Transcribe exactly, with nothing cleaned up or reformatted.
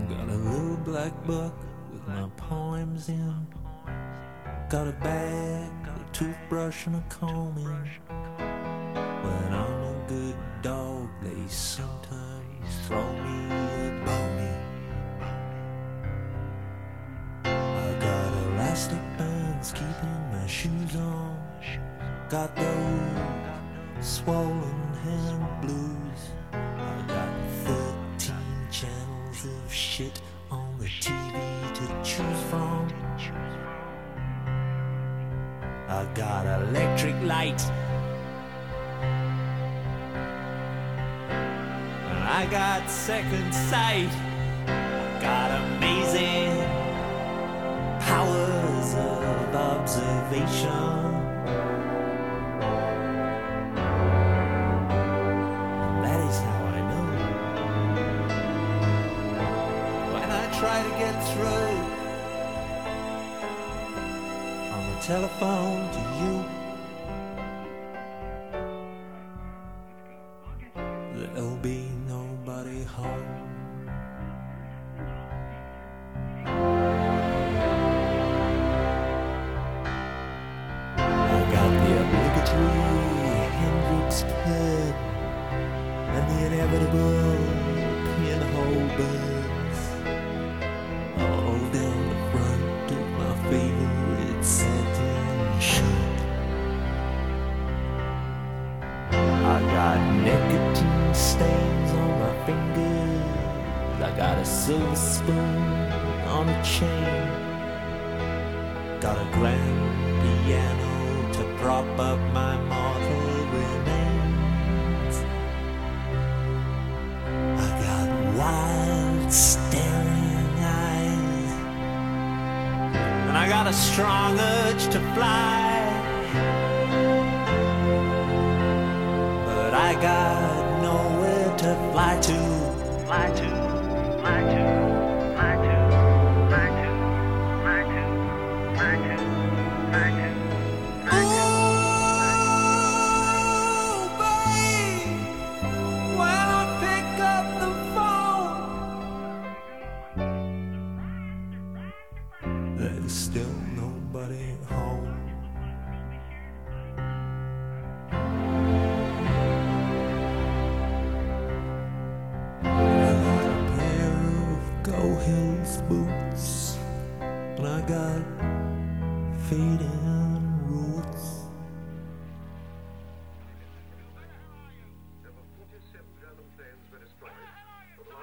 Got a little black book with my poems in. Got a bag, a toothbrush and a comb in. When I'm a good dog, they sometimes throw me a bone. I got elastic bands keeping my shoes on. Got those swollen hand blues. I got thirteen channels of shit on the T V to choose from. I got electric light, and I got second sight. I got amazing powers of observation. That is how I know. When I try to get through on the telephone to you, there'll be nobody home. I got the obligatory Hendrix pen and the inevitable pinhole buds all down the front of my favorite satin shirt. I got nicotine stains on my fingers. I got a silver spoon on a chain. Got a grand piano to prop up my mortal remains. I got wild staring eyes, and I got a strong urge to fly. But I got nowhere to fly to, fly to, fly to, fly to, fly to, fly to, fly to, fly to. Oh, babe, when I pick up the phone, there's still nobody home. Go Hills boots, and I got fading